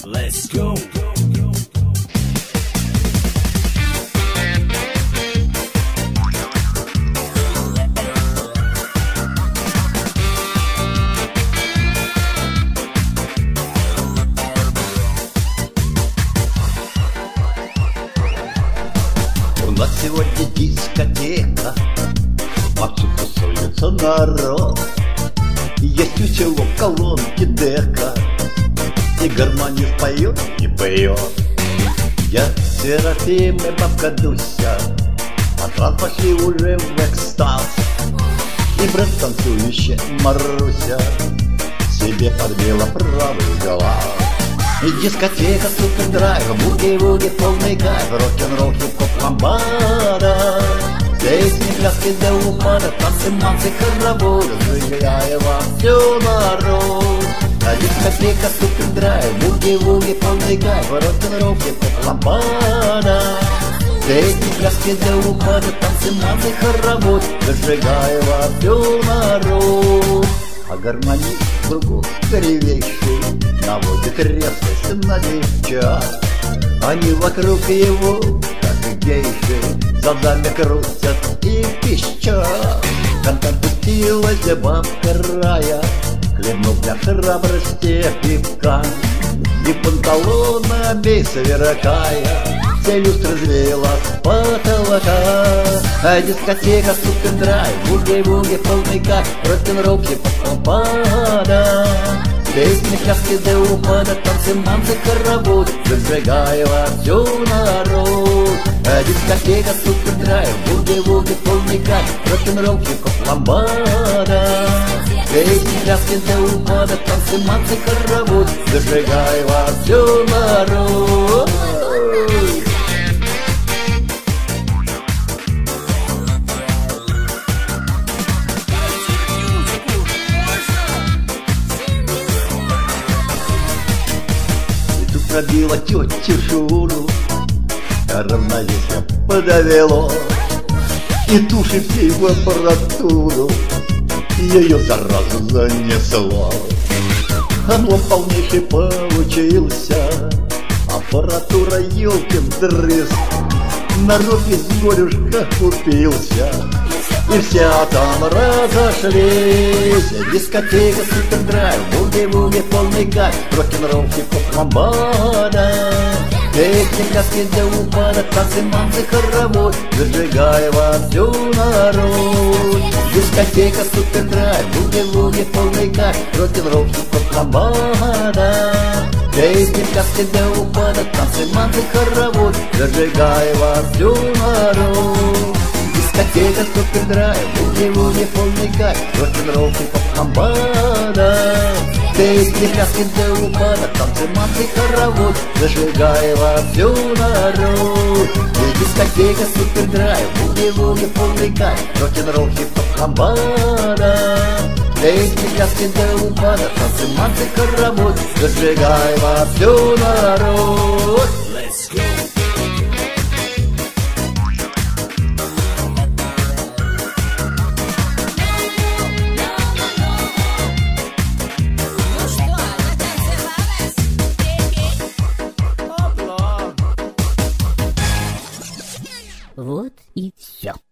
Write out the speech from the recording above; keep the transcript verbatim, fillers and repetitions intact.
Let's go. У нас сегодня дискотека, вовсю тусуется народ. Есть у село колонки дека, и гармонист поет и поет. Я Серафим и бабка Дуся от раз пошли уже в экстаз, и брат танцующая Маруся себе подбила правый глаз. И дискотека, супердрайв, буги-вуги, полный кайф, рок-н-ролл, хип-хоп, ламбада. Песни, пляски до упада, танцы, манцы, хороводы, зажигая вам всю народ. А дискотека, супердрайв, буги-вуги, полный кайф, рок-н-ролл, хип-хоп, ламбада. Песни, пляски до упада, танцы, манцы, хороводы, зажигая вам всю народ. А гармонист кругом кривейший наводит резкость на девчат. Они вокруг его, как гейши, задами крутят и пищат. Когда пустилась бабка Рая, хлебнув для храбрости пивка, и панталонами сверкая, вся люстра развеяла с потолка. А дискотека, супердрайв, буги-буги, полный кайф, рок-н-ролл, хип-хоп, ламбада. Песни, пляски до упада, танцы, манцы, хоровод, зажигая во всю народ. А дискотека, супердрайв, буги-буги, полный кайф, рок-н-ролл, хип-хоп, ламбада. Песни, пляски до упада, танцы, манцы, хоровод, зажигая во всю народ. Пробила тетю Шуру, а равновесие подовело, и туши всей в аппаратуру ее заразу занесло. Облом полнейший получился, аппаратура елкин дрызг, народ весь горюшка купился, и все там разошлись. Дискотека, супердрайв, буги-буги, полный кайф, рок-н-ролл, хип-хоп, ламбада. Песни, пляски до упада, танцы, манцы, хоровод, зажигая во всю народ. Дискотека, супердрайв, буги-буги, полный кайф, рок-н-ролл, хип-хоп, ламбада. Песни, пляски до упада, танцы, манцы, хоровод, зажигая во всю народ. Дискотека, супердрайв, буги-вуги, полный кайф, рок-н-ролл, хип-хоп, ламбада. Песни, пляски до упада, танцы, манцы, хоровод, зажигая во всю народ. Дискотека, супердрайв, буги-вуги, полный кайф, рок-н-ролл, хип-хоп, ламбада. Песни, пляски до упада, танцы, манцы, хоровод, зажигая во всю народ. Let's go. Вот и все.